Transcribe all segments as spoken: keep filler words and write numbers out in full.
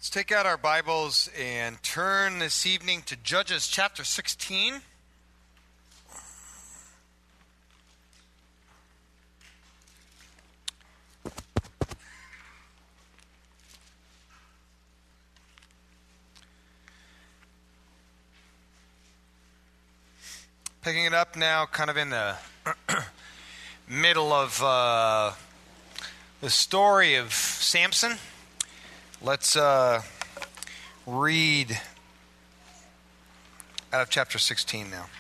Let's take out our Bibles and turn this evening to Judges chapter sixteen. Picking it up now kind of in the middle of uh, the story of Samson. Let's uh, read out of chapter sixteen now.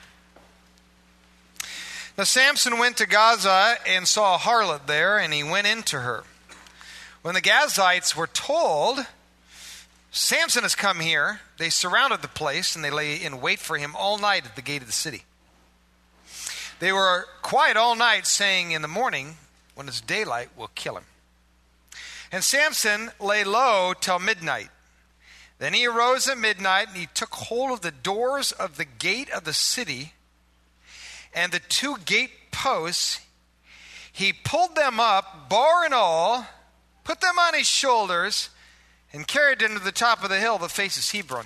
Now Samson went to Gaza and saw a harlot there, and he went into her. When the Gazites were told, Samson has come here, they surrounded the place, and they lay in wait for him all night at the gate of the city. They were quiet all night, saying, in the morning, when it's daylight, we'll kill him. And Samson lay low till midnight. Then he arose at midnight, and he took hold of the doors of the gate of the city, and the two gate posts. He pulled them up, bar and all, put them on his shoulders, and carried them to the top of the hill that faces Hebron.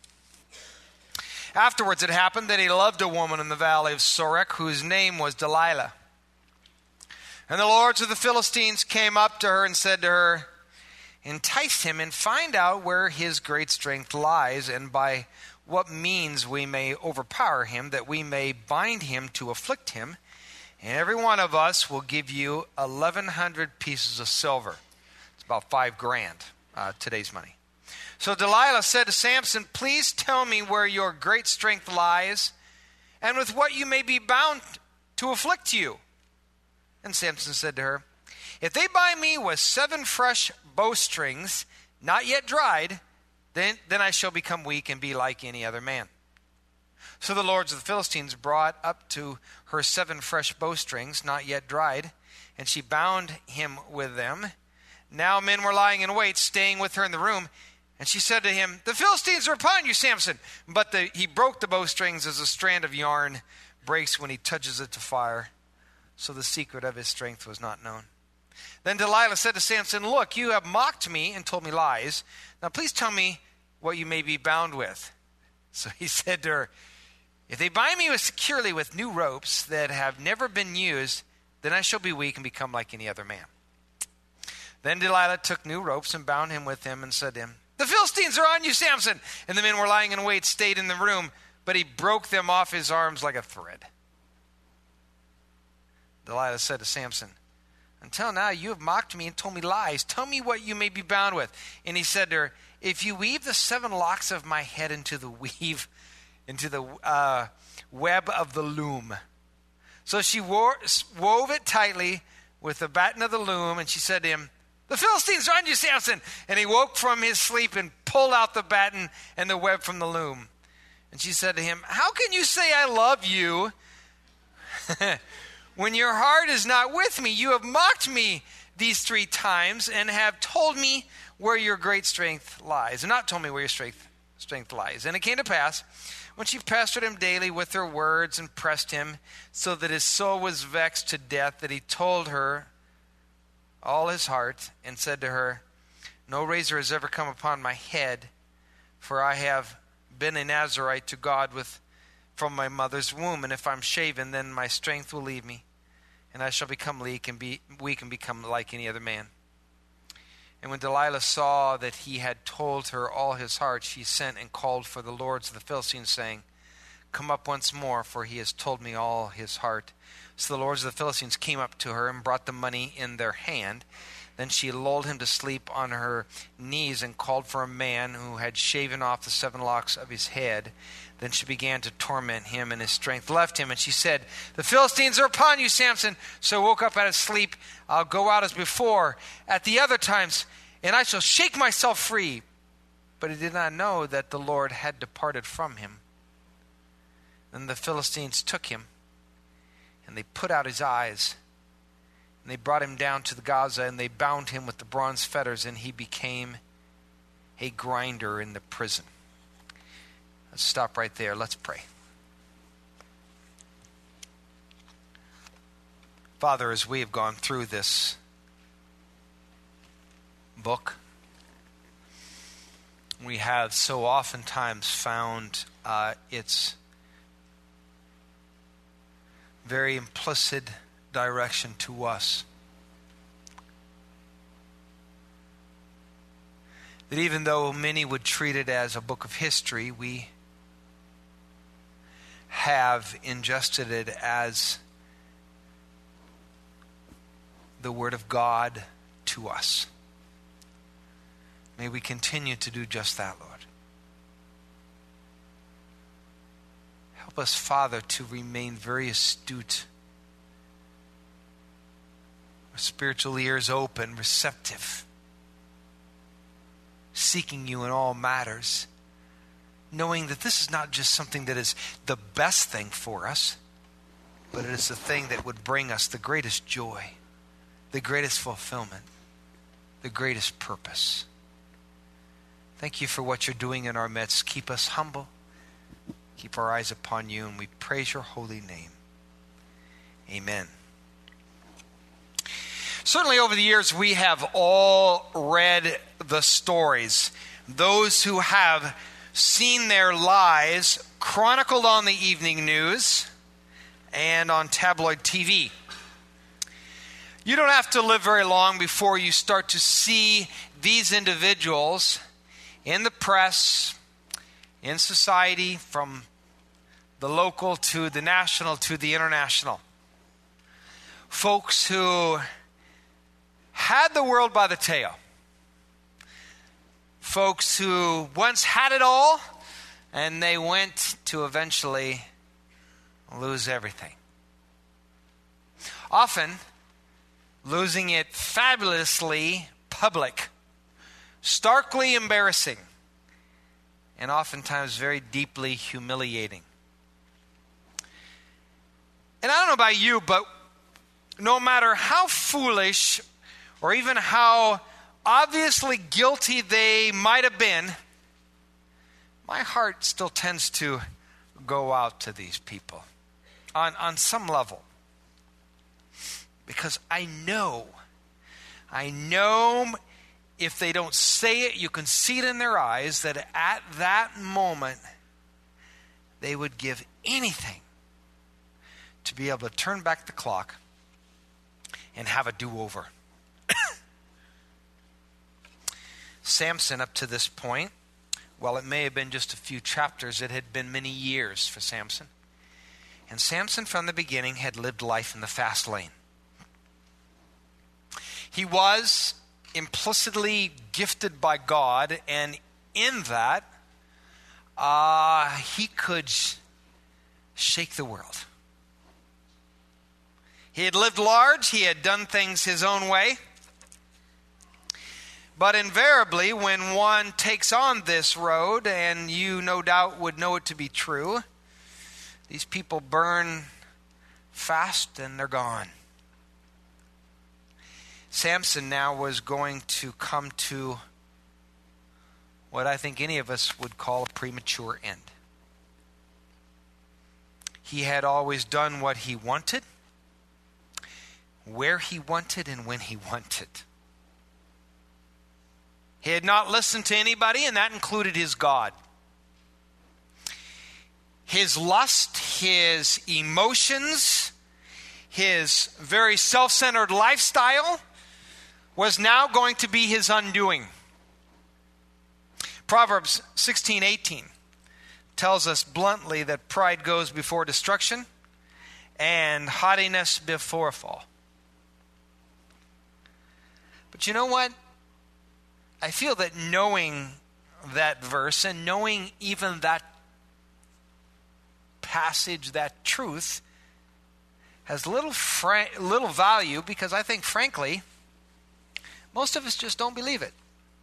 Afterwards it happened that he loved a woman in the valley of Sorek, whose name was Delilah. And the lords of the Philistines came up to her and said to her, entice him and find out where his great strength lies, and by what means we may overpower him, that we may bind him to afflict him. And every one of us will give you eleven hundred pieces of silver. It's about five grand, uh, today's money. So Delilah said to Samson, please tell me where your great strength lies, and with what you may be bound to afflict you. And Samson said to her, if they bind me with seven fresh bowstrings, not yet dried, then, then I shall become weak and be like any other man. So the lords of the Philistines brought up to her seven fresh bowstrings, not yet dried, and she bound him with them. Now men were lying in wait, staying with her in the room. And she said to him, the Philistines are upon you, Samson. But the, he broke the bowstrings as a strand of yarn breaks when he touches it to fire. So the secret of his strength was not known. Then Delilah said to Samson, look, you have mocked me and told me lies. Now please tell me what you may be bound with. So he said to her, if they bind me securely with new ropes that have never been used, then I shall be weak and become like any other man. Then Delilah took new ropes and bound him with them and said to him, the Philistines are on you, Samson. And the men were lying in wait, stayed in the room, but he broke them off his arms like a thread. Delilah said to Samson, until now you have mocked me and told me lies. Tell me what you may be bound with. And he said to her, if you weave the seven locks of my head into the weave, into the uh, web of the loom. So she wore, wove it tightly with the batten of the loom, and she said to him, the Philistines are on you, Samson. And he woke from his sleep and pulled out the batten and the web from the loom. And she said to him, how can you say I love you when your heart is not with me? You have mocked me these three times and have told me where your great strength lies. And not told me where your strength, strength lies. And it came to pass, when she pestered him daily with her words and pressed him, so that his soul was vexed to death, that he told her all his heart, and said to her, no razor has ever come upon my head, for I have been a Nazarite to God with from my mother's womb, and if I'm shaven, then my strength will leave me, and I shall become weak and be weak and become like any other man. And when Delilah saw that he had told her all his heart, she sent and called for the lords of the Philistines, saying, come up once more, for he has told me all his heart. So the lords of the Philistines came up to her and brought the money in their hand. Then she lulled him to sleep on her knees and called for a man who had shaven off the seven locks of his head. Then she began to torment him, and his strength left him. And she said, the Philistines are upon you, Samson. So I woke up out of sleep. I'll go out as before at the other times, and I shall shake myself free. But he did not know that the Lord had departed from him. Then the Philistines took him, and they put out his eyes, and they brought him down to the Gaza, and they bound him with the bronze fetters, and he became a grinder in the prison. Let's stop right there. Let's pray. Father, as we have gone through this book, we have so oftentimes found uh, its very implicit direction to us. That even though many would treat it as a book of history, we have ingested it as the Word of God to us. May we continue to do just that, Lord. Help us, Father, to remain very astute, our spiritual ears open, receptive, seeking you in all matters, knowing that this is not just something that is the best thing for us, but it is the thing that would bring us the greatest joy, the greatest fulfillment, the greatest purpose. Thank you for what you're doing in our midst. Keep us humble. Keep our eyes upon you, and we praise your holy name. Amen. Certainly over the years, we have all read the stories. Those who have seen their lives chronicled on the evening news and on tabloid T V. You don't have to live very long before you start to see these individuals in the press, in society, from the local to the national to the international. Folks who had the world by the tail. Folks who once had it all, and they went to eventually lose everything. Often, losing it fabulously public, starkly embarrassing, and oftentimes very deeply humiliating. And I don't know about you, but no matter how foolish or even how obviously guilty they might have been, my heart still tends to go out to these people on, on some level. Because I know, I know if they don't say it, you can see it in their eyes, that at that moment, they would give anything to be able to turn back the clock and have a do-over. Samson, up to this point, while it may have been just a few chapters, it had been many years for Samson. And Samson, from the beginning, had lived life in the fast lane. He was implicitly gifted by God, and in that, uh, he could sh- shake the world. He had lived large, he had done things his own way. But invariably, when one takes on this road, and you no doubt would know it to be true, these people burn fast and they're gone. Samson now was going to come to what I think any of us would call a premature end. He had always done what he wanted, where he wanted, and when he wanted. He had not listened to anybody, and that included his God. His lust, his emotions, his very self-centered lifestyle was now going to be his undoing. Proverbs sixteen eighteen tells us bluntly that pride goes before destruction and haughtiness before a fall. But you know what? I feel that knowing that verse and knowing even that passage, that truth, has little fra- little value, because I think, frankly, most of us just don't believe it.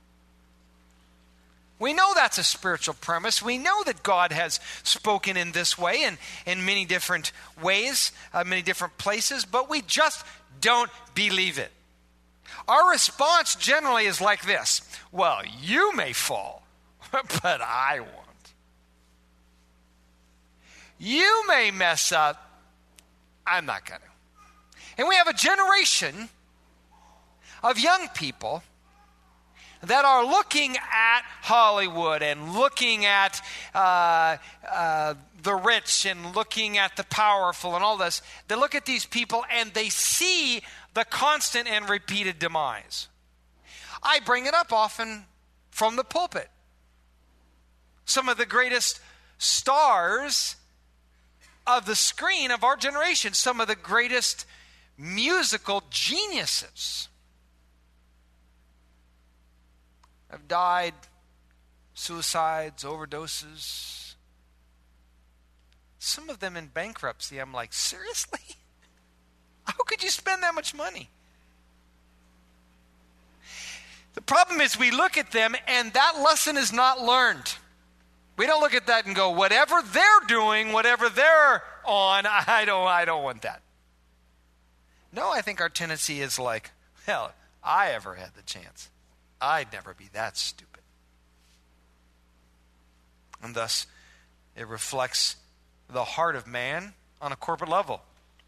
We know that's a spiritual premise. We know that God has spoken in this way and in many different ways, uh, many different places, but we just don't believe it. Our response generally is like this: well, you may fall, but I won't. You may mess up, I'm not going to. And we have a generation of young people that are looking at Hollywood and looking at uh, uh, the rich and looking at the powerful and all this, they look at these people and they see the constant and repeated demise. I bring it up often from the pulpit. Some of the greatest stars of the screen of our generation, some of the greatest musical geniuses have died, suicides, overdoses. Some of them in bankruptcy. I'm like, seriously? How could you spend that much money? The problem is we look at them and that lesson is not learned. We don't look at that and go, whatever they're doing, whatever they're on, I don't, I don't want that. No, I think our tendency is like, hell, I ever had the chance. I'd never be that stupid. And thus, it reflects the heart of man on a corporate level.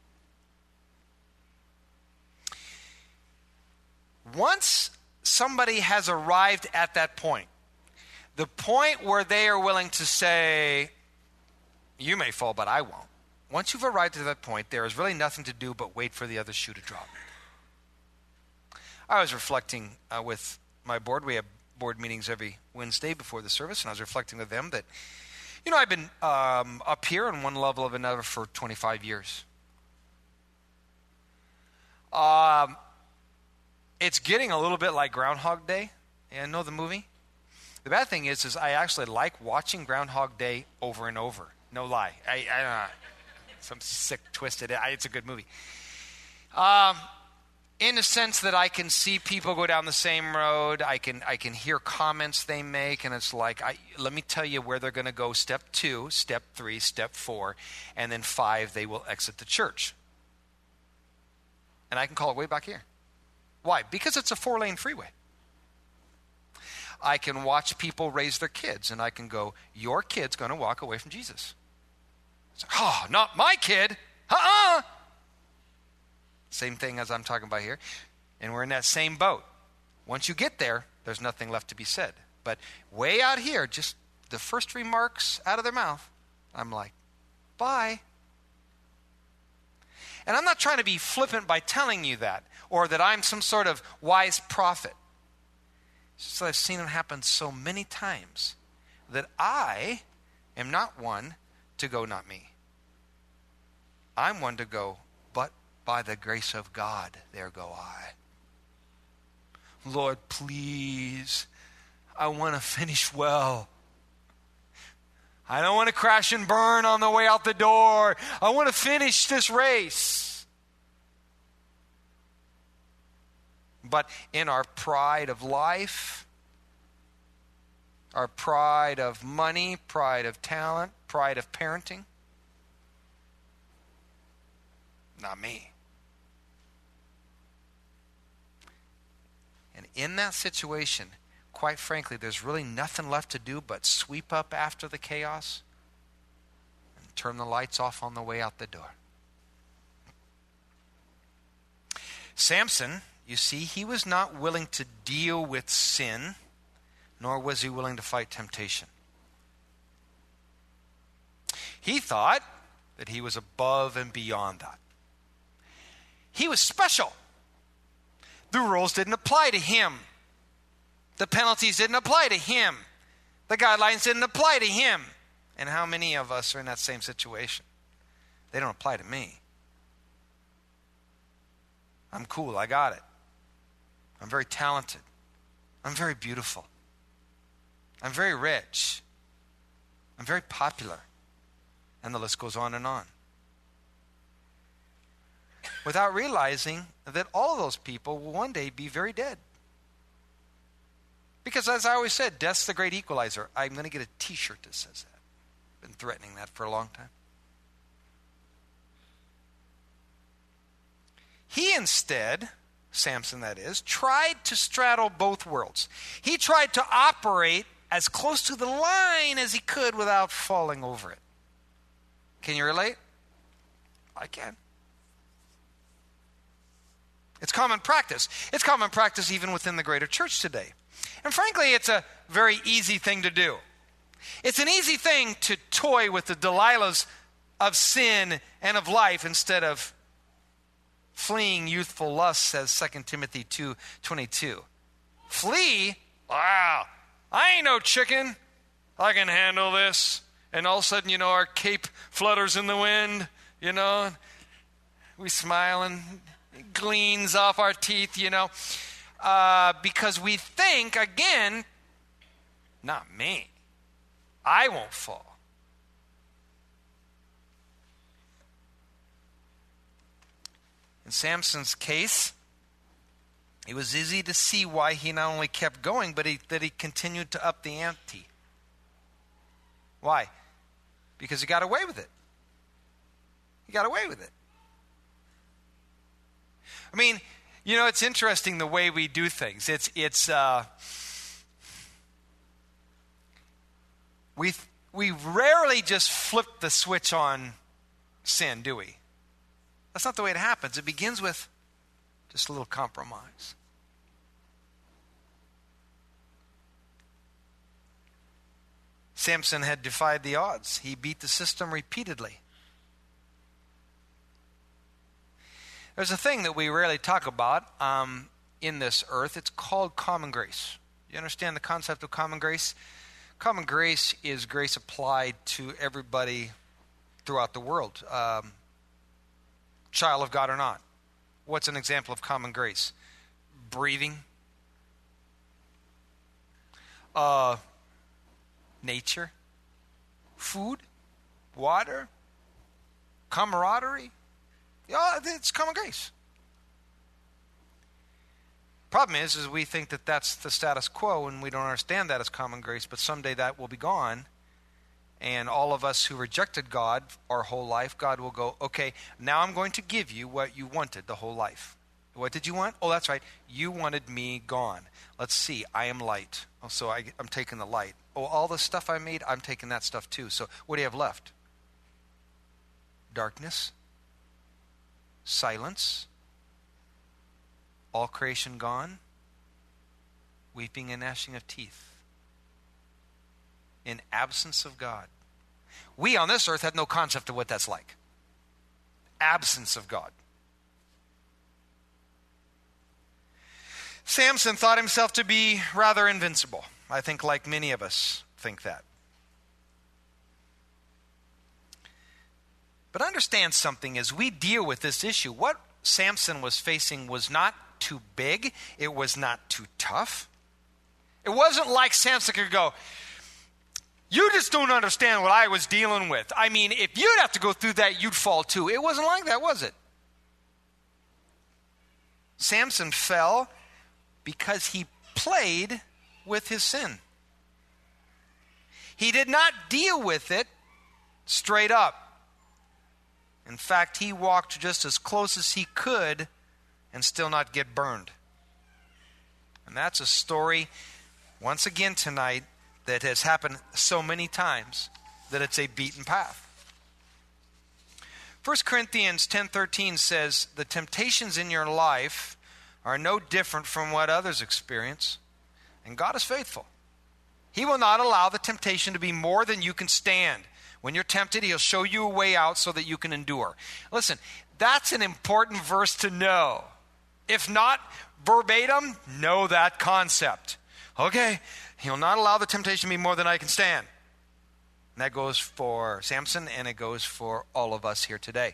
Once somebody has arrived at that point, the point where they are willing to say, you may fall, but I won't. Once you've arrived at that point, there is really nothing to do but wait for the other shoe to drop. I was reflecting uh, with my board. We have board meetings every Wednesday before the service, and I was reflecting with them that, you know, I've been um, up here on one level of another for twenty-five years. Um, it's getting a little bit like Groundhog Day. Yeah, know the movie? The bad thing is, is I actually like watching Groundhog Day over and over. No lie. I, I don't know. Some sick, twisted, I, it's a good movie. Um, in the sense that I can see people go down the same road. I can I can hear comments they make, and it's like, I, let me tell you where they're going to go. Step two, step three, step four, and then five, they will exit the church. And I can call it way back here. Why? Because it's a four-lane freeway. I can watch people raise their kids, and I can go, your kid's going to walk away from Jesus. It's like, oh, not my kid. Uh-uh. Same thing as I'm talking about here. And we're in that same boat. Once you get there, there's nothing left to be said. But way out here, just the first remarks out of their mouth, I'm like, bye. And I'm not trying to be flippant by telling you that, or that I'm some sort of wise prophet. It's just that I've seen it happen so many times that I am not one to go, not me. I'm one to go, but by the grace of God, there go I. Lord, please, I want to finish well. I don't want to crash and burn on the way out the door. I want to finish this race. But in our pride of life, our pride of money, pride of talent, pride of parenting, not me. And in that situation, quite frankly, there's really nothing left to do but sweep up after the chaos and turn the lights off on the way out the door. Samson, you see, he was not willing to deal with sin, nor was he willing to fight temptation. He thought that he was above and beyond that. He was special. The rules didn't apply to him. The penalties didn't apply to him. The guidelines didn't apply to him. And how many of us are in that same situation? They don't apply to me. I'm cool. I got it. I'm very talented. I'm very beautiful. I'm very rich. I'm very popular. And the list goes on and on. Without realizing that all of those people will one day be very dead. Because as I always said, death's the great equalizer. I'm going to get a t-shirt that says that. Been threatening that for a long time. He instead, Samson that is, tried to straddle both worlds. He tried to operate as close to the line as he could without falling over it. Can you relate? I can. It's common practice. It's common practice even within the greater church today. And frankly, it's a very easy thing to do. It's an easy thing to toy with the Delilahs of sin and of life instead of fleeing youthful lusts, says Second Timothy two twenty-two. Flee? Wow, I ain't no chicken. I can handle this. And all of a sudden, you know, our cape flutters in the wind, you know. We smile and it gleams off our teeth, you know. Uh, because we think, again, not me. I won't fall. In Samson's case, it was easy to see why he not only kept going, but he, that he continued to up the ante. Why? Because he got away with it. He got away with it. I mean, you know, it's interesting the way we do things. It's, it's, uh, we, we rarely just flip the switch on sin, do we? That's not the way it happens. It begins with just a little compromise. Samson had defied the odds. He beat the system repeatedly. There's a thing that we rarely talk about um, in this earth. It's called common grace. You understand the concept of common grace? Common grace is grace applied to everybody throughout the world, um, child of God or not. What's an example of common grace? Breathing. Uh, nature. Food. Water. Camaraderie. Yeah, it's common grace. Problem is, is we think that that's the status quo, and we don't understand that as common grace, but someday that will be gone, and all of us who rejected God our whole life, God will go, okay, now I'm going to give you what you wanted the whole life. What did you want? Oh, that's right. You wanted me gone. Let's see. I am light. Oh, so I, I'm taking the light. Oh, all the stuff I made, I'm taking that stuff too. So what do you have left? Darkness. Silence. All creation gone. Weeping and gnashing of teeth. In absence of God. We on this earth had no concept of what that's like. Absence of God. Samson thought himself to be rather invincible. I think like many of us think that. But understand something as we deal with this issue. What Samson was facing was not too big. It was not too tough. It wasn't like Samson could go, you just don't understand what I was dealing with. I mean, if you'd have to go through that, you'd fall too. It wasn't like that, was it? Samson fell because he played with his sin. He did not deal with it straight up. In fact, he walked just as close as he could and still not get burned. And that's a story, once again tonight, that has happened so many times that it's a beaten path. First Corinthians ten thirteen says, the temptations in your life are no different from what others experience, and God is faithful. He will not allow the temptation to be more than you can stand. When you're tempted, he'll show you a way out so that you can endure. Listen, that's an important verse to know. If not verbatim, know that concept. Okay, he'll not allow the temptation to be more than I can stand. And that goes for Samson, and it goes for all of us here today.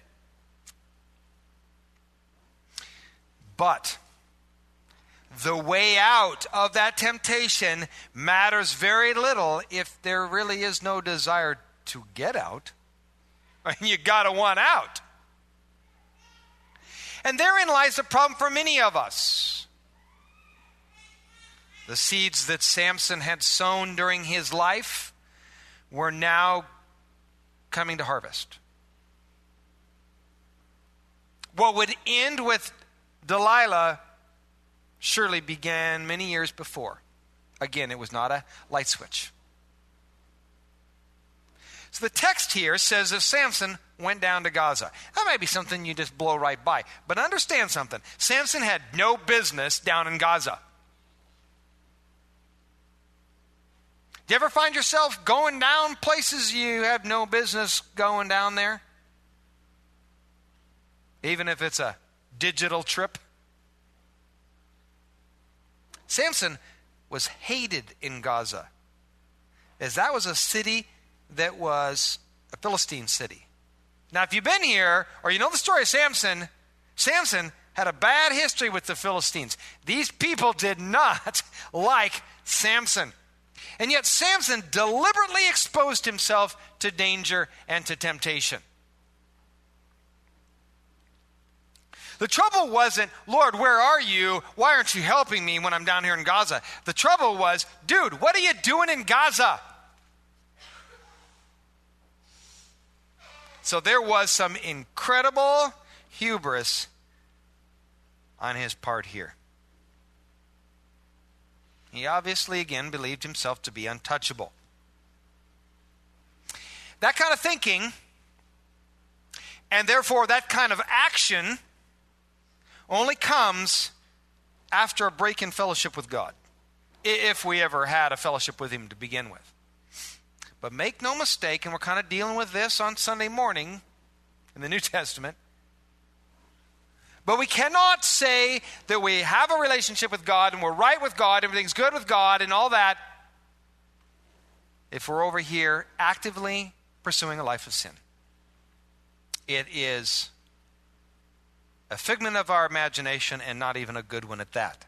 But the way out of that temptation matters very little if there really is no desire to get out. And you gotta want out. And therein lies the problem for many of us. The seeds that Samson had sown during his life were now coming to harvest. What would end with Delilah surely began many years before. Again, it was not a light switch. So the text here says that Samson went down to Gaza. That might be something you just blow right by. But understand something. Samson had no business down in Gaza. Do you ever find yourself going down places you have no business going down there? Even if it's a digital trip? Samson was hated in Gaza, as that was a city that was a Philistine city. Now, if you've been here, or you know the story of Samson, Samson had a bad history with the Philistines. These people did not like Samson. And yet Samson deliberately exposed himself to danger and to temptation. The trouble wasn't, Lord, where are you? Why aren't you helping me when I'm down here in Gaza? The trouble was, dude, what are you doing in Gaza? So there was some incredible hubris on his part here. He obviously, again, believed himself to be untouchable. That kind of thinking, and therefore that kind of action, only comes after a break in fellowship with God, if we ever had a fellowship with him to begin with. But make no mistake, and we're kind of dealing with this on Sunday morning in the New Testament, but we cannot say that we have a relationship with God and we're right with God, everything's good with God and all that, if we're over here actively pursuing a life of sin. It is a figment of our imagination, and not even a good one at that.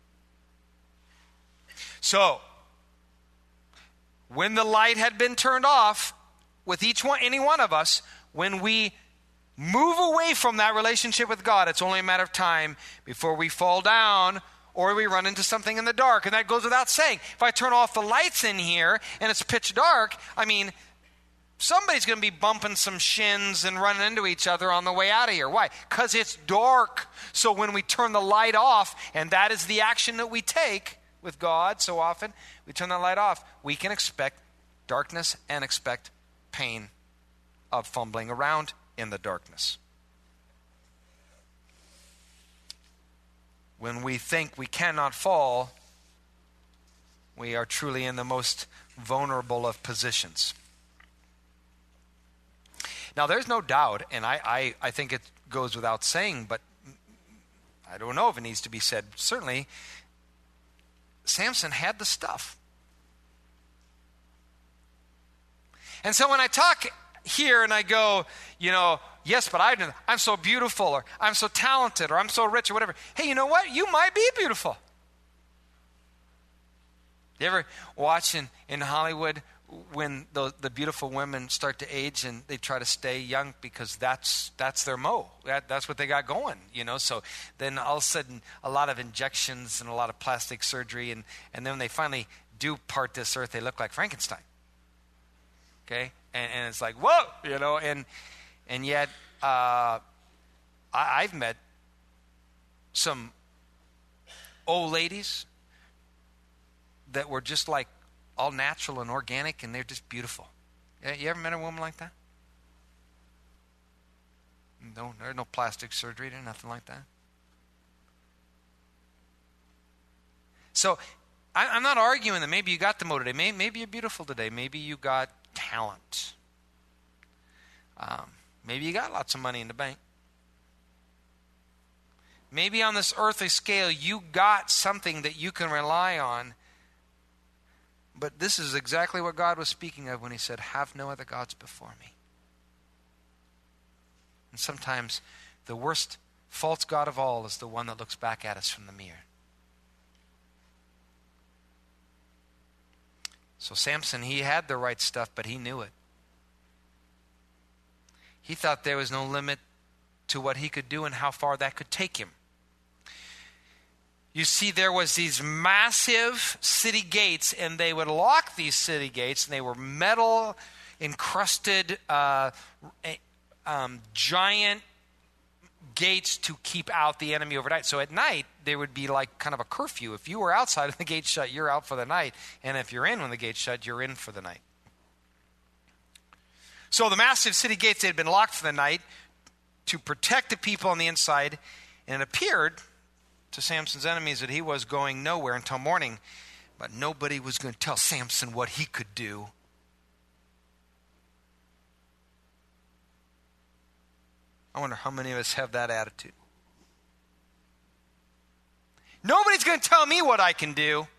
So, when the light had been turned off with each one, any one of us, when we move away from that relationship with God, it's only a matter of time before we fall down or we run into something in the dark. And that goes without saying. If I turn off the lights in here and it's pitch dark, I mean, somebody's going to be bumping some shins and running into each other on the way out of here. Why? Because it's dark. So when we turn the light off, and that is the action that we take with God so often, we turn the light off, we can expect darkness and expect pain of fumbling around in the darkness. When we think we cannot fall, we are truly in the most vulnerable of positions. Now, there's no doubt, and I, I, I think it goes without saying, but I don't know if it needs to be said. Certainly, Samson had the stuff. And so when I talk here and I go, you know, yes, but I, I'm so beautiful, or I'm so talented, or I'm so rich, or whatever. Hey, you know what? You might be beautiful. You ever watch in, in Hollywood when the, the beautiful women start to age and they try to stay young because that's that's their mo. That, that's what they got going, you know. So then all of a sudden a lot of injections and a lot of plastic surgery, and, and then when they finally do part this earth, they look like Frankenstein. Okay? And, and it's like, whoa, you know, and and yet uh, I, I've met some old ladies that were just like all natural and organic, and they're just beautiful. You ever met a woman like that? No, there's no plastic surgery, there's nothing like that. So I, I'm not arguing that maybe you got the mo today. Maybe, maybe you're beautiful today. Maybe you got talent. Um, maybe you got lots of money in the bank. Maybe on this earthly scale you got something that you can rely on. But this is exactly what God was speaking of when he said, have no other gods before me. And sometimes the worst false god of all is the one that looks back at us from the mirror. So Samson, he had the right stuff, but he knew it. He thought there was no limit to what he could do and how far that could take him. You see, there was these massive city gates, and they would lock these city gates, and they were metal encrusted uh, um, giant gates to keep out the enemy overnight. So at night, there would be like kind of a curfew. If you were outside and the gates shut, you're out for the night. And if you're in when the gates shut, you're in for the night. So the massive city gates had been locked for the night to protect the people on the inside, and it appeared to Samson's enemies that he was going nowhere until morning. But nobody was going to tell Samson what he could do. I wonder how many of us have that attitude. Nobody's going to tell me what I can do.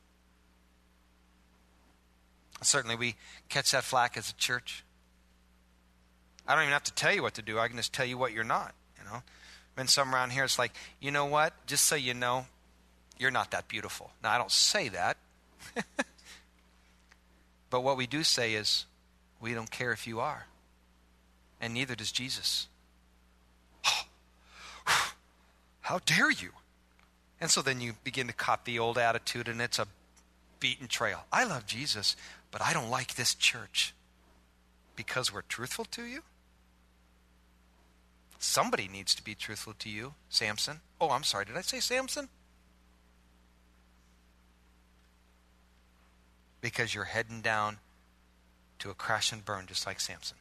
Certainly we catch that flack as a church. I don't even have to tell you what to do. I can just tell you what you're not, you know. Been some around here, it's like, you know what? Just so you know, you're not that beautiful. Now, I don't say that. But what we do say is, we don't care if you are. And neither does Jesus. How dare you? And so then you begin to cop the old attitude, and it's a beaten trail. I love Jesus, but I don't like this church. Because we're truthful to you? Somebody needs to be truthful to you, Samson. Oh, I'm sorry, did I say Samson? Because you're heading down to a crash and burn just like Samson.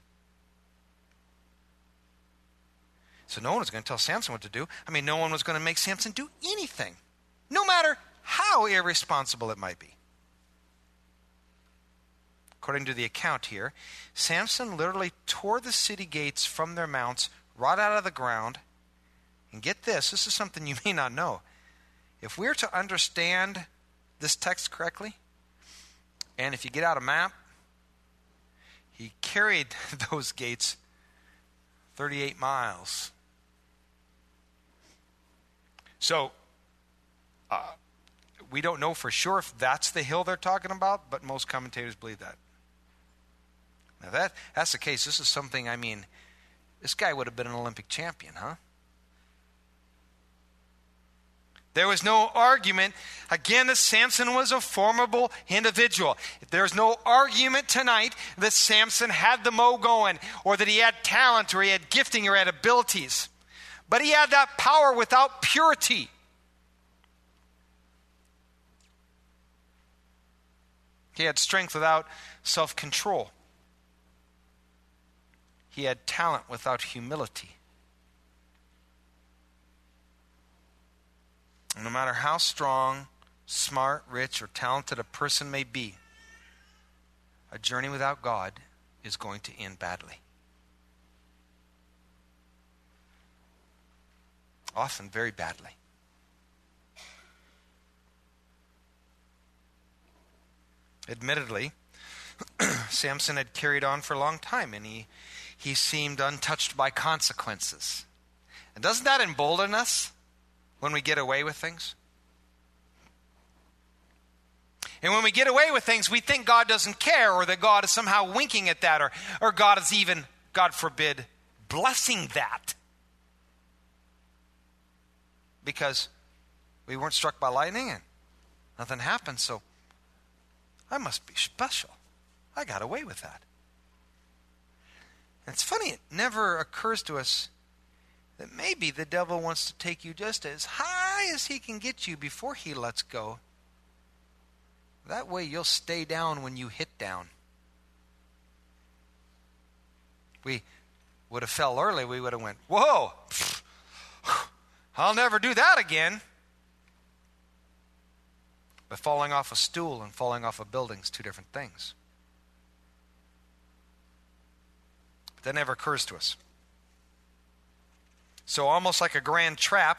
So no one was going to tell Samson what to do. I mean, no one was going to make Samson do anything, no matter how irresponsible it might be. According to the account here, Samson literally tore the city gates from their mounts right out of the ground. And get this, this is something you may not know. If we're to understand this text correctly, and if you get out a map, he carried those gates thirty-eight miles. So, uh, we don't know for sure if that's the hill they're talking about, but most commentators believe that. Now, that that's the case. This is something, I mean, this guy would have been an Olympic champion, huh? There was no argument, again, that Samson was a formidable individual. There's no argument tonight that Samson had the mo going, or that he had talent, or he had gifting, or had abilities. But he had that power without purity. He had strength without self-control. He had talent without humility. And no matter how strong, smart, rich, or talented a person may be, a journey without God is going to end badly. Often very badly. Admittedly, Samson had carried on for a long time, and he, he seemed untouched by consequences. And doesn't that embolden us when we get away with things? And when we get away with things, we think God doesn't care, or that God is somehow winking at that, or, or God is even, God forbid, blessing that. Because we weren't struck by lightning and nothing happened, so I must be special. I got away with that. And it's funny, it never occurs to us that maybe the devil wants to take you just as high as he can get you before he lets go. That way you'll stay down when you hit down. We would have fell early, we would have went, whoa, I'll never do that again. But falling off a stool and falling off a building is two different things. But that never occurs to us. So almost like a grand trap,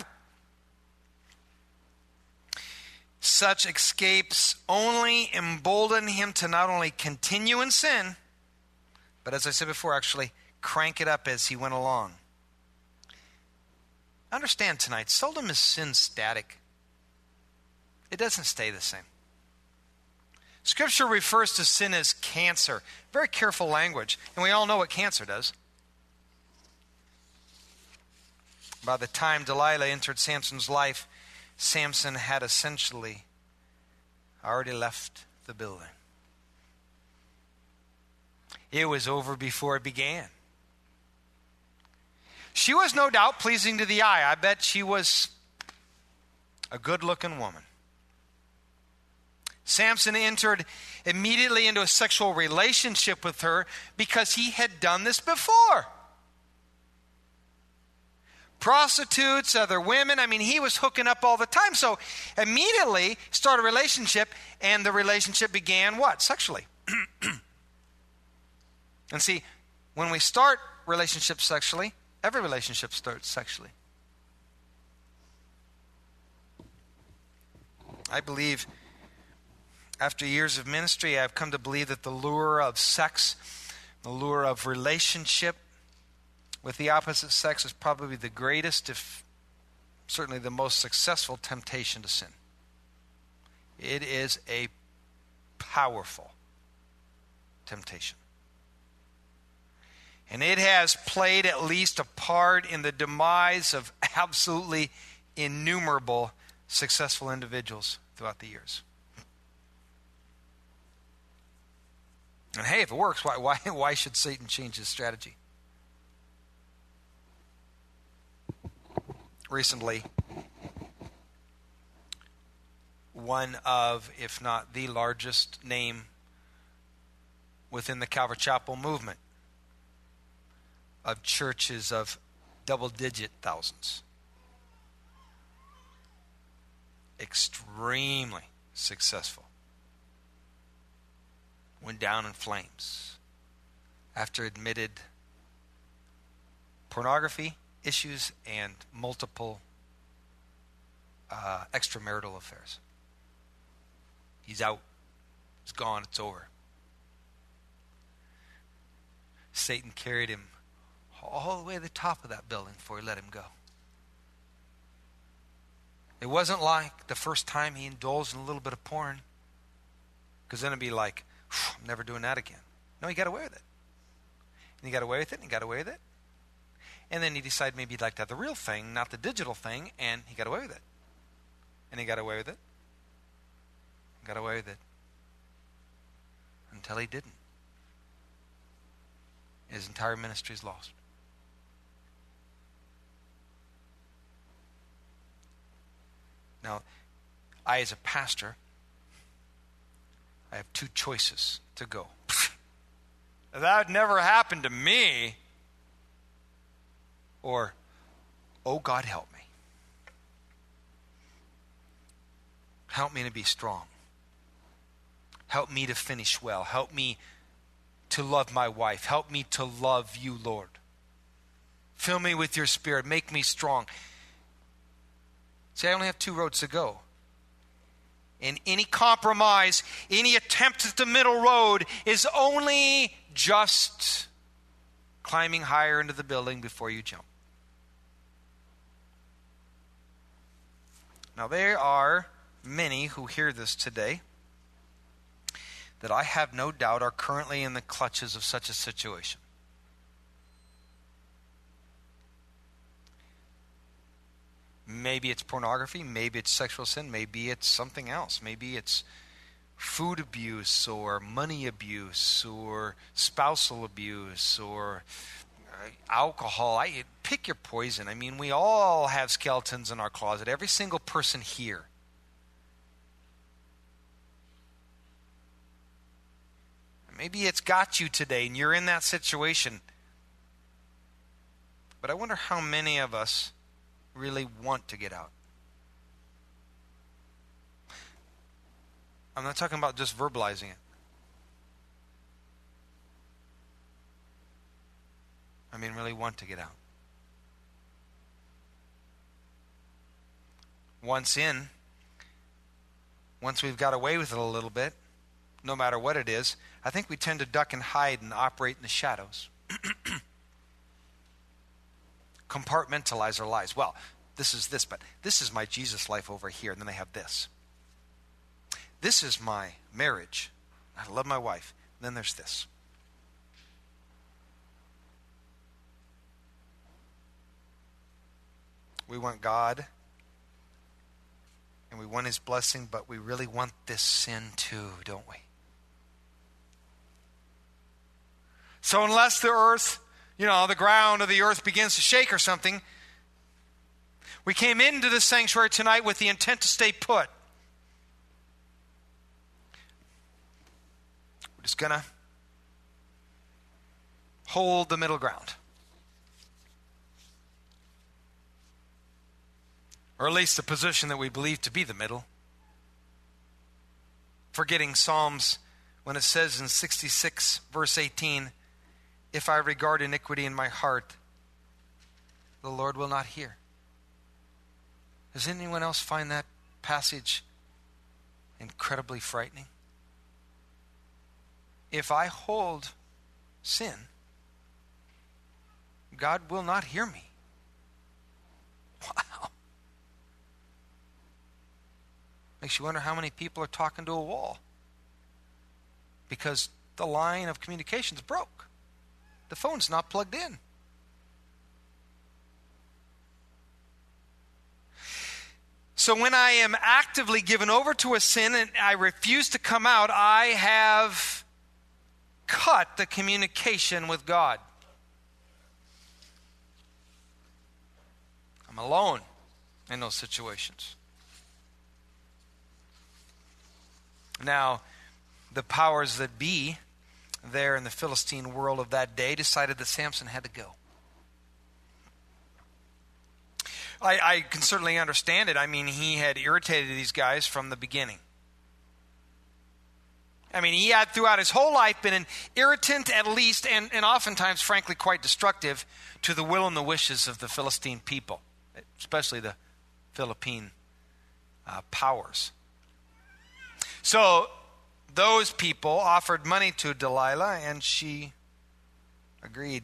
such escapes only embolden him to not only continue in sin, but as I said before, actually crank it up as he went along. Understand tonight, seldom is sin static. It doesn't stay the same. Scripture refers to sin as cancer. Very careful language. And we all know what cancer does. By the time Delilah entered Samson's life, Samson had essentially already left the building. It was over before it began. She was no doubt pleasing to the eye. I bet she was a good-looking woman. Samson entered immediately into a sexual relationship with her because he had done this before. prostitutes, other women. I mean, he was hooking up all the time. So immediately start a relationship, and the relationship began what? Sexually. And see, when we start relationships sexually, every relationship starts sexually. I believe after years of ministry, I've come to believe that the lure of sex, the lure of relationship with the opposite sex is probably the greatest, if certainly the most successful temptation to sin. It is a powerful temptation. And it has played at least a part in the demise of absolutely innumerable successful individuals throughout the years. And hey, if it works, why why why should Satan change his strategy? Recently, one of, if not the largest name within the Calvary Chapel movement of churches of double-digit thousands, extremely successful, went down in flames after admitted pornography issues and multiple uh, extramarital affairs. He's out. He's gone. It's over. Satan carried him all the way to the top of that building before he let him go. It wasn't like the first time he indulged in a little bit of porn, because then it'd be like, I'm never doing that again. No, he got away with it. And he got away with it, and he got away with it. And then he decided maybe he'd like to have the real thing, not the digital thing, and he got away with it. And he got away with it. Got away with it. Until he didn't. His entire ministry is lost. Now, I as a pastor, I have two choices to go. That would never happen to me. Or, oh God, help me. Help me to be strong. Help me to finish well. Help me to love my wife. Help me to love you, Lord. Fill me with your Spirit. Make me strong. See, I only have two roads to go. And any compromise, any attempt at the middle road is only just climbing higher into the building before you jump. Now, there are many who hear this today that I have no doubt are currently in the clutches of such a situation. Maybe it's pornography, maybe it's sexual sin, maybe it's something else. Maybe it's food abuse or money abuse or spousal abuse or alcohol. I, pick your poison. I mean, we all have skeletons in our closet. Every single person here. Maybe it's got you today and you're in that situation. But I wonder how many of us really want to get out. I'm not talking about just verbalizing it. I mean, really want to get out. Once in, once we've got away with it a little bit, no matter what it is, I think we tend to duck and hide and operate in the shadows. Compartmentalize our lives. Well, this is this, but this is my Jesus life over here, and then I have this. This is my marriage. I love my wife. And then there's this. We want God, and we want His blessing, but we really want this sin too, don't we? So unless the earth, you know, the ground of the earth begins to shake or something, we came into the sanctuary tonight with the intent to stay put. We're just going to hold the middle ground. or at least the position that we believe to be the middle. Forgetting Psalms when it says in sixty-six verse eighteen, if I regard iniquity in my heart, the Lord will not hear. Does anyone else find that passage incredibly frightening? If I hold sin, God will not hear me. Wow. Makes you wonder how many people are talking to a wall because the line of communications broke. The phone's not plugged in. So when I am actively given over to a sin and I refuse to come out, I have cut the communication with God. I'm alone in those situations. Now, the powers that be there in the Philistine world of that day decided that Samson had to go. I, I can certainly understand it. I mean, he had irritated these guys from the beginning. I mean, he had throughout his whole life been an irritant at least, and, and oftentimes, frankly, quite destructive to the will and the wishes of the Philistine people, especially the Philippine uh, powers. So those people offered money to Delilah, and she agreed.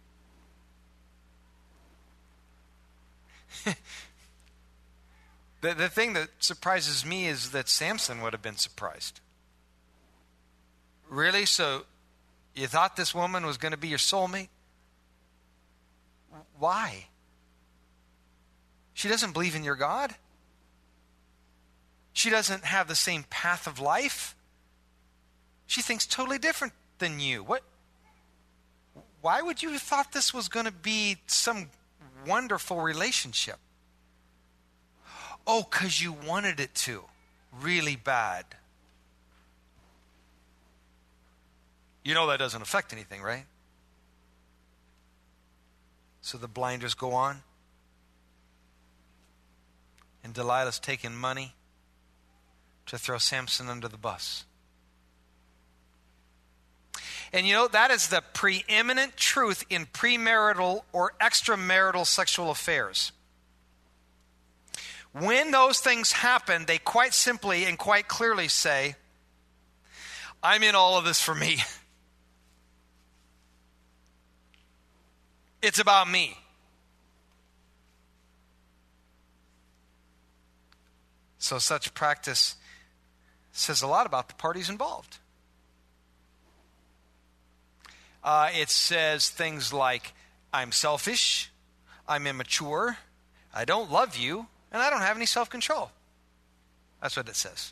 the, the thing that surprises me is that Samson would have been surprised. Really? So you thought this woman was going to be your soulmate? Why? She doesn't believe in your God. She doesn't have the same path of life. She thinks totally different than you. What? Why would you have thought this was going to be some wonderful relationship? Oh, because you wanted it to. Really bad. You know that doesn't affect anything, right? So the blinders go on. And Delilah's taking money to throw Samson under the bus. And you know, that is the preeminent truth in premarital or extramarital sexual affairs. When those things happen, they quite simply and quite clearly say, I'm in all of this for me. It's about me. So such practice says a lot about the parties involved. Uh, it says things like, I'm selfish, I'm immature, I don't love you, and I don't have any self-control. That's what it says.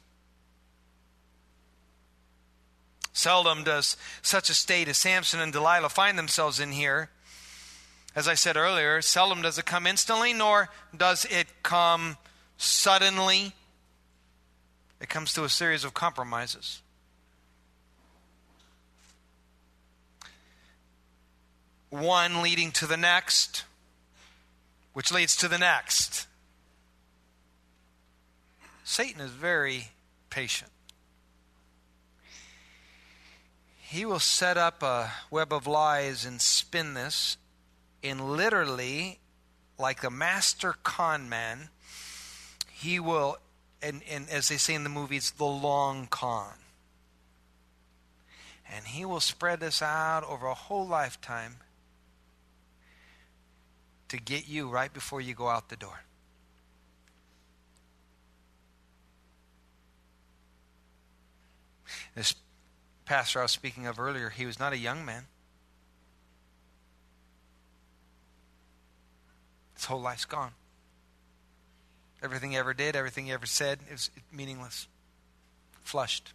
Seldom does such a state as Samson and Delilah find themselves in here. As I said earlier, seldom does it come instantly, nor does it come suddenly. It comes through a series of compromises. One leading to the next, which leads to the next. Satan is very patient. He will set up a web of lies and spin this in literally, like a master con man, he will, and, and as they say in the movies, the long con. And he will spread this out over a whole lifetime to get you right before you go out the door. This pastor I was speaking of earlier, he was not a young man. His whole life's gone. Everything he ever did, everything he ever said, is meaningless. Flushed.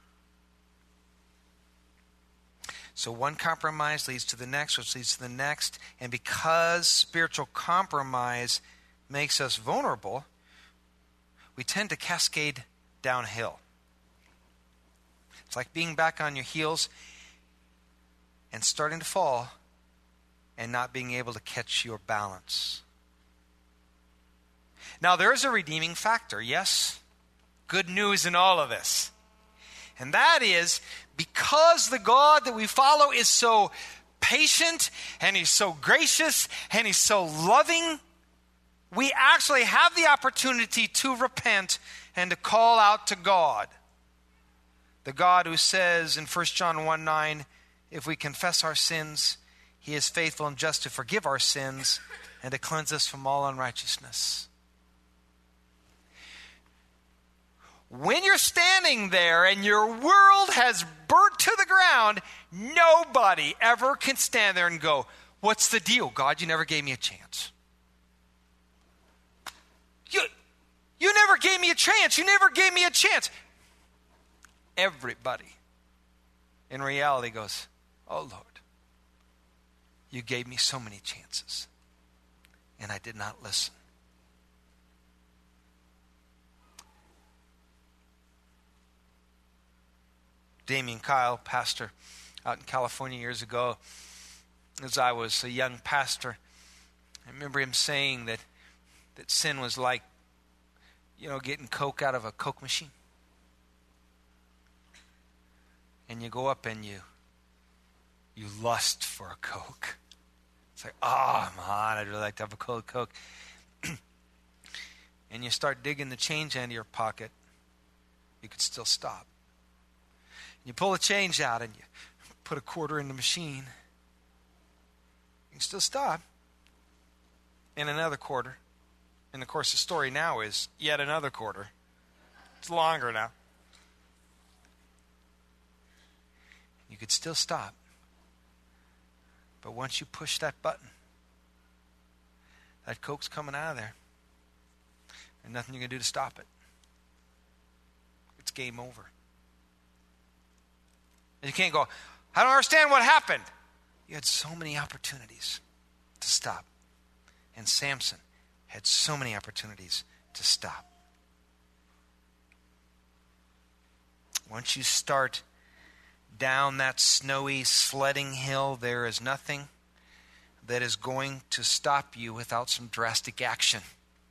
So one compromise leads to the next, which leads to the next. And because spiritual compromise makes us vulnerable, we tend to cascade downhill. It's like being back on your heels and starting to fall and not being able to catch your balance. Now, there is a redeeming factor, yes? Good news in all of this. And that is, because the God that we follow is so patient, and he's so gracious, and he's so loving, we actually have the opportunity to repent and to call out to God. The God who says in First John one nine, if we confess our sins, he is faithful and just to forgive our sins and to cleanse us from all unrighteousness. When you're standing there and your world has burnt to the ground, nobody ever can stand there and go, what's the deal, God? You never gave me a chance. You, you never gave me a chance. You never gave me a chance. Everybody in reality goes, oh Lord, you gave me so many chances and I did not listen. Damien Kyle, pastor out in California years ago, as I was a young pastor, I remember him saying that that sin was like, you know, getting Coke out of a Coke machine. And you go up and you you lust for a Coke. It's like, oh, man, I'd really like to have a cold Coke. And you start digging the change into your pocket, you could still stop. You pull the change out and you put a quarter in the machine. You can still stop. And another quarter. And of course the story now is yet another quarter. It's longer now. You could still stop. But once you push that button, that Coke's coming out of there. And nothing you can do to stop it. It's game over. And you can't go, I don't understand what happened. You had so many opportunities to stop. And Samson had so many opportunities to stop. Once you start down that snowy sledding hill, there is nothing that is going to stop you without some drastic action.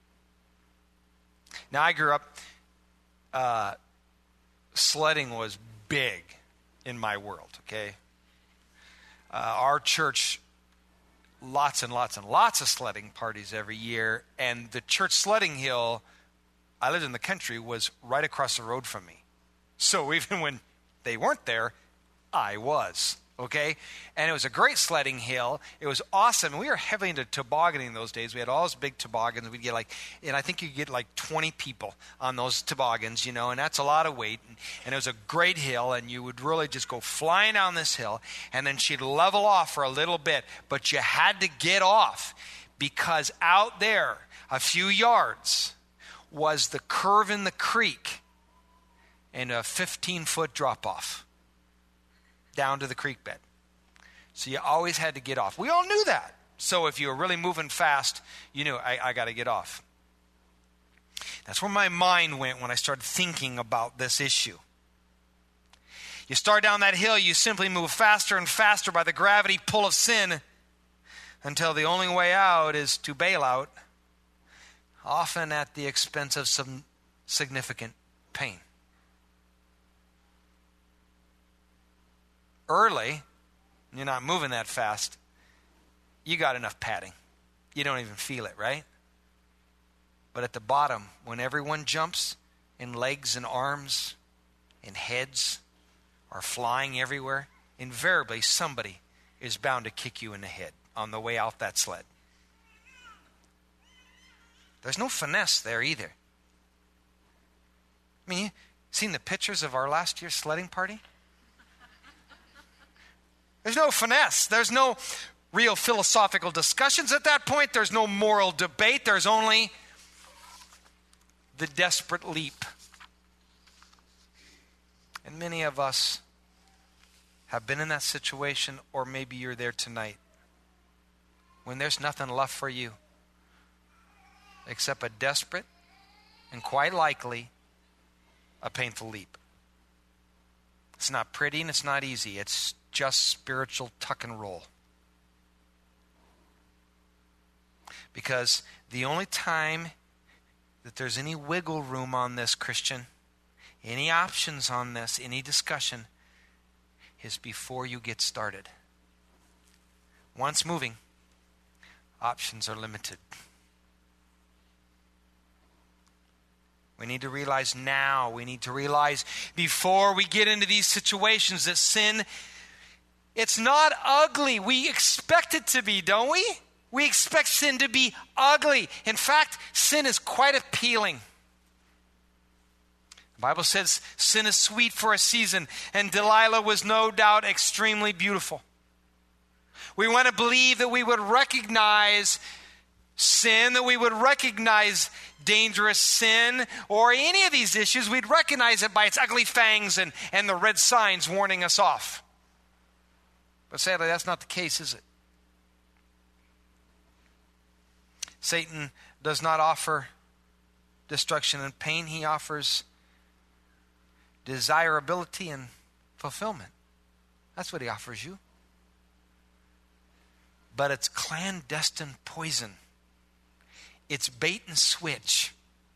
Now, I grew up, uh, sledding was big in my world, okay? Uh, our church, lots and lots and lots of sledding parties every year, and the church sledding hill, I lived in the country, was right across the road from me. So even when they weren't there, I was, okay? And it was a great sledding hill. It was awesome. We were heavily into tobogganing those days. We had all those big toboggans. We'd get like, and I think you get like twenty people on those toboggans, you know, and that's a lot of weight. And, and it was a great hill, and you would really just go flying down this hill, and then she'd level off for a little bit, but you had to get off because out there, a few yards, was the curve in the creek and a fifteen-foot drop-off down to the creek bed. So you always had to get off. We all knew that. So if you were really moving fast, you knew, I, I got to get off. That's where my mind went when I started thinking about this issue. You start down that hill, you simply move faster and faster by the gravity pull of sin until the only way out is to bail out, often at the expense of some significant pain. Early, you're not moving that fast, you got enough padding. You don't even feel it, right? But at the bottom, when everyone jumps and legs and arms and heads are flying everywhere, invariably somebody is bound to kick you in the head on the way out that sled. There's no finesse there either. I mean, you seen the pictures of our last year's sledding party? There's no finesse. There's no real philosophical discussions at that point. There's no moral debate. There's only the desperate leap. And many of us have been in that situation, or maybe you're there tonight, when there's nothing left for you except a desperate and quite likely a painful leap. It's not pretty and it's not easy. It's just spiritual tuck and roll. Because the only time that there's any wiggle room on this, Christian, any options on this, any discussion, is before you get started. Once moving, options are limited. We need to realize now, we need to realize before we get into these situations that sin, it's not ugly. We expect it to be, don't we? We expect sin to be ugly. In fact, sin is quite appealing. The Bible says sin is sweet for a season, and Delilah was no doubt extremely beautiful. We want to believe that we would recognize sin, that we would recognize dangerous sin, or any of these issues, we'd recognize it by its ugly fangs and, and the red signs warning us off. But sadly, that's not the case, is it? Satan does not offer destruction and pain. He offers desirability and fulfillment. That's what he offers you. But it's clandestine poison. It's bait and switch.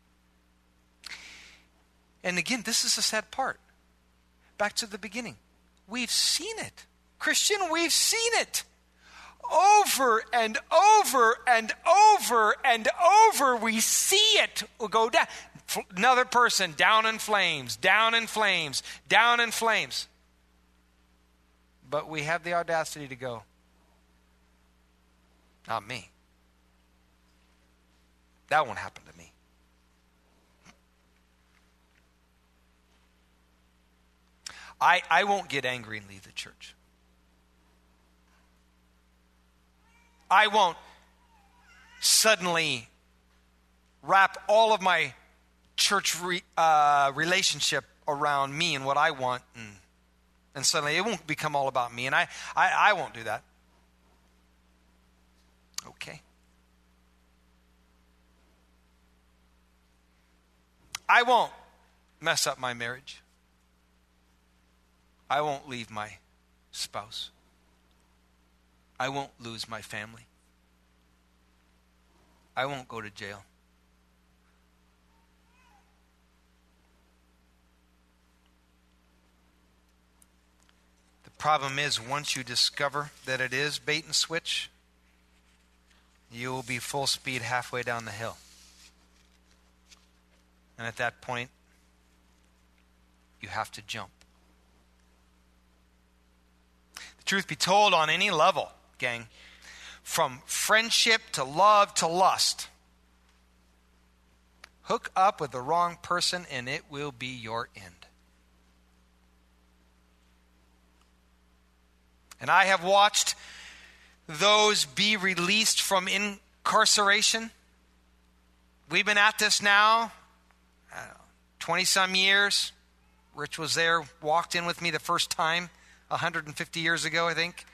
And again, this is the sad part. Back to the beginning. We've seen it. Christian, we've seen it. Over and over and over and over, we see it go down. Another person down in flames, down in flames, down in flames. But we have the audacity to go, not me. That won't happen to me. I, I won't get angry and leave the church. I won't suddenly wrap all of my church re, uh, relationship around me and what I want, and, and suddenly it won't become all about me, and I, I, I won't do that. Okay. I won't mess up my marriage. I won't leave my spouse. I won't lose my family. I won't go to jail. The problem is, once you discover that it is bait and switch, you will be full speed halfway down the hill. And at that point, you have to jump. The truth be told, on any level, gang, from friendship to love to lust, hook up with the wrong person and it will be your end. And I have watched those be released from incarceration. We've been at this now twenty-some years. Rich was there, walked in with me the first time, one hundred fifty years ago, I think.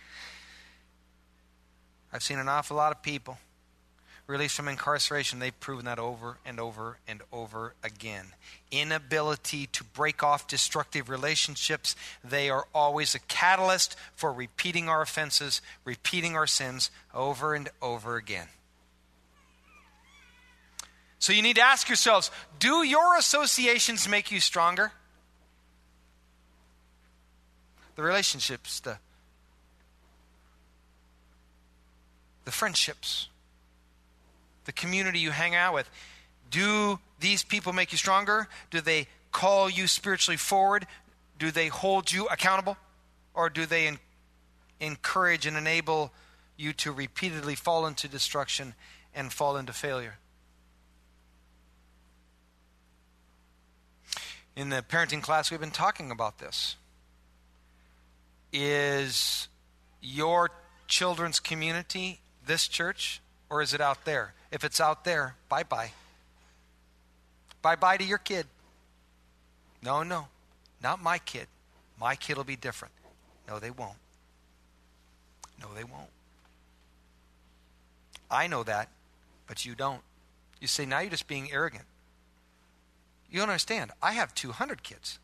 I've seen an awful lot of people released from incarceration. They've proven that over and over and over again. Inability to break off destructive relationships. They are always a catalyst for repeating our offenses, repeating our sins over and over again. So you need to ask yourselves, do your associations make you stronger? The relationships, the, the friendships, the community you hang out with, do these people make you stronger? Do they call you spiritually forward? Do they hold you accountable? Or do they en- encourage and enable you to repeatedly fall into destruction and fall into failure? In the parenting class, we've been talking about this. Is your children's community this church, or is it out there? If it's out there, bye-bye. Bye-bye to your kid. No, no, not my kid. My kid will be different. No, they won't. No, they won't. I know that, but you don't. You say, now you're just being arrogant. You don't understand. I have two hundred kids.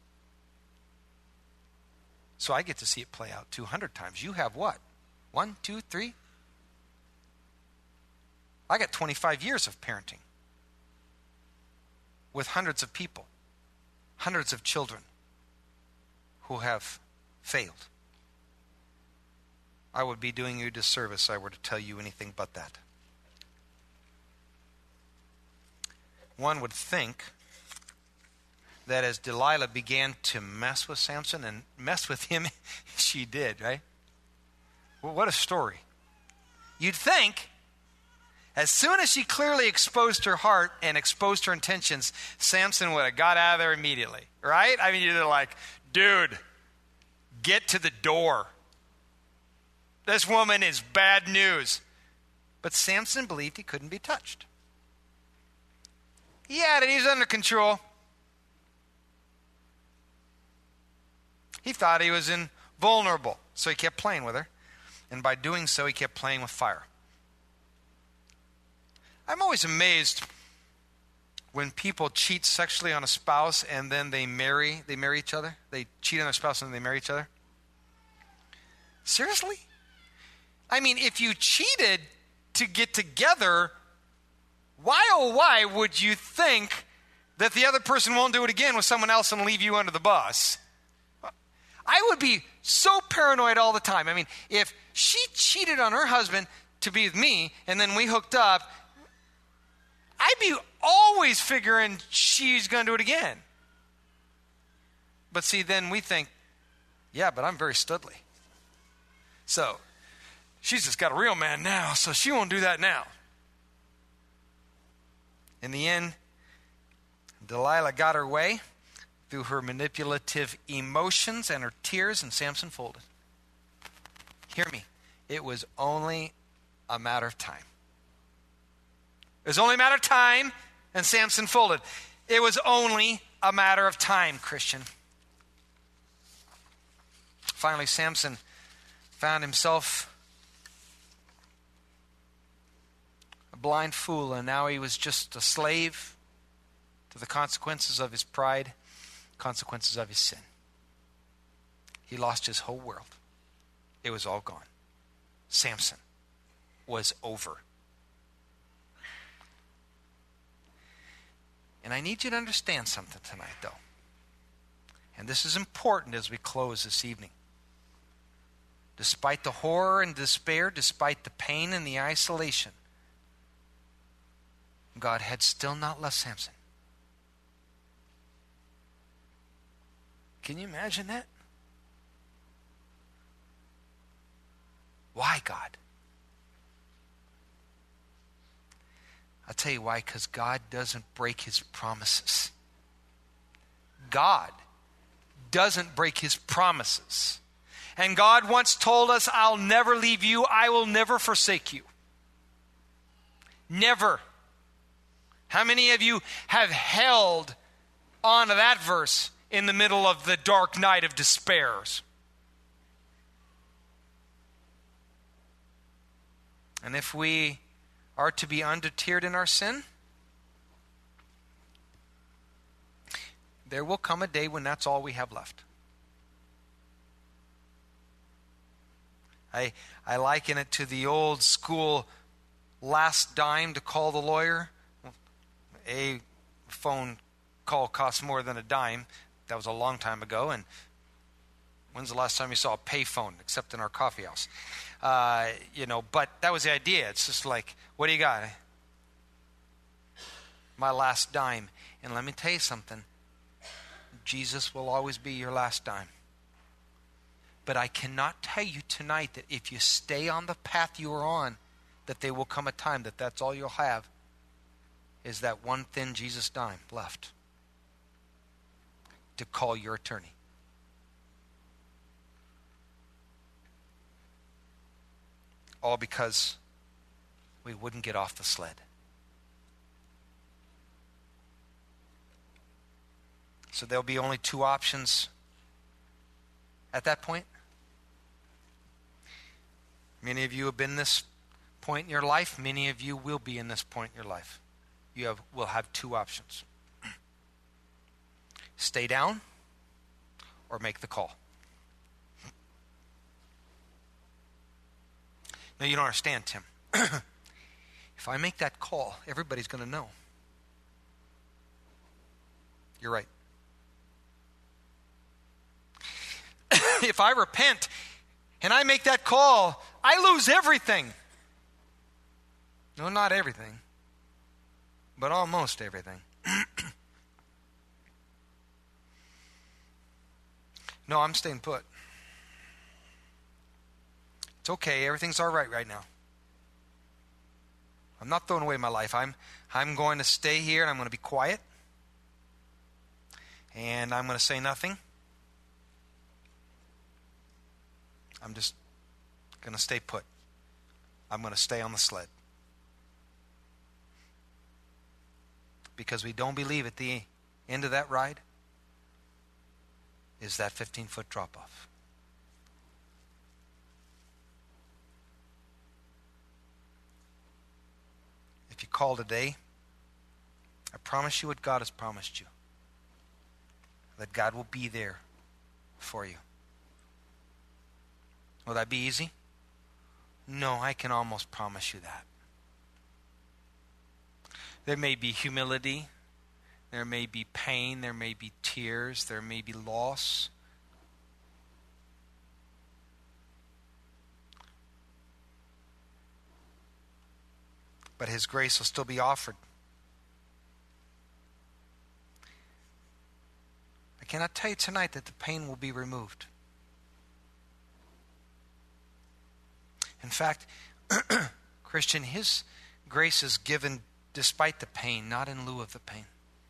So I get to see it play out two hundred times. You have what? One, two, three? I got twenty-five years of parenting. with hundreds of people, hundreds of children who have failed. I would be doing you a disservice if I were to tell you anything but that. One would think that as Delilah began to mess with Samson, and mess with him, she did, right? Well, what a story. You'd think as soon as she clearly exposed her heart and exposed her intentions, Samson would have got out of there immediately, right? I mean, you're like, dude, get to the door. This woman is bad news. But Samson believed he couldn't be touched. He had it. He's under control. He thought he was invulnerable, so he kept playing with her. And by doing so, he kept playing with fire. I'm always amazed when people cheat sexually on a spouse and then they marry, they marry each other. They cheat on their spouse and then they marry each other. Seriously? I mean, if you cheated to get together, why oh why would you think that the other person won't do it again with someone else and leave you under the bus? I would be so paranoid all the time. I mean, if she cheated on her husband to be with me and then we hooked up, I'd be always figuring she's going to do it again. But see, then we think, yeah, but I'm very studly. So she's just got a real man now, so she won't do that now. In the end, Delilah got her way through her manipulative emotions and her tears, and Samson folded. Hear me. It was only a matter of time. It was only a matter of time, and Samson folded. It was only a matter of time, Christian. Finally, Samson found himself a blind fool, and now he was just a slave to the consequences of his pride, consequences of his sin. He lost his whole world. It was all gone. Samson was over. And I need you to understand something tonight, though. And this is important as we close this evening. Despite the horror and despair, despite the pain and the isolation, God had still not left Samson. Can you imagine that? Why, God? I'll tell you why, because God doesn't break his promises. God doesn't break his promises. And God once told us, I'll never leave you, I will never forsake you. Never. How many of you have held on to that verse in the middle of the dark night of despairs? And if we are to be undeterred in our sin, there will come a day when that's all we have left. I I liken it to the old school last dime to call the lawyer. A phone call costs more than a dime. That was a long time ago. And when's the last time you saw a pay phone, except in our coffee house? Uh, you know, but that was the idea. It's just like, what do you got? My last dime. And let me tell you something. Jesus will always be your last dime. But I cannot tell you tonight that if you stay on the path you are on, that there will come a time that that's all you'll have, is that one thin Jesus dime left to call your attorney. All because we wouldn't get off the sled. So there'll be only two options at that point. Many of you have been this point in your life. Many of you will be in this point in your life. You have, will have two options. Stay down or make the call. Now, you don't understand, Tim. If I make that call, everybody's going to know. You're right. If I repent and I make that call, I lose everything. No, not everything, but almost everything. No, I'm staying put. It's okay. Everything's all right right now. I'm not throwing away my life. I'm I'm going to stay here and I'm going to be quiet. And I'm going to say nothing. I'm just going to stay put. I'm going to stay on the sled. Because we don't believe at the end of that ride is that fifteen-foot drop-off. If you call today, I promise you what God has promised you. That God will be there for you. Will that be easy? No, I can almost promise you that. There may be humility. There may be pain. There may be tears. There may be loss. But His grace will still be offered. I cannot tell you tonight that the pain will be removed. In fact, Christian, His grace is given despite the pain, not in lieu of the pain.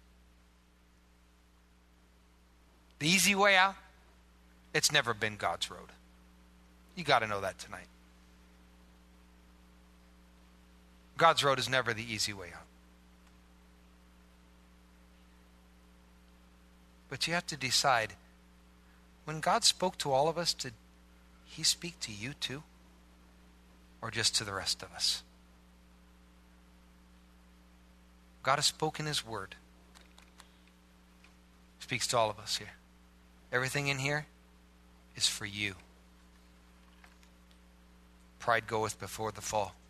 The easy way out, it's never been God's road. You got to know that tonight. God's road is never the easy way out. But you have to decide, when God spoke to all of us, did He speak to you too? Or just to the rest of us? God has spoken His word. He speaks to all of us here. Everything in here is for you. Pride goeth before the fall.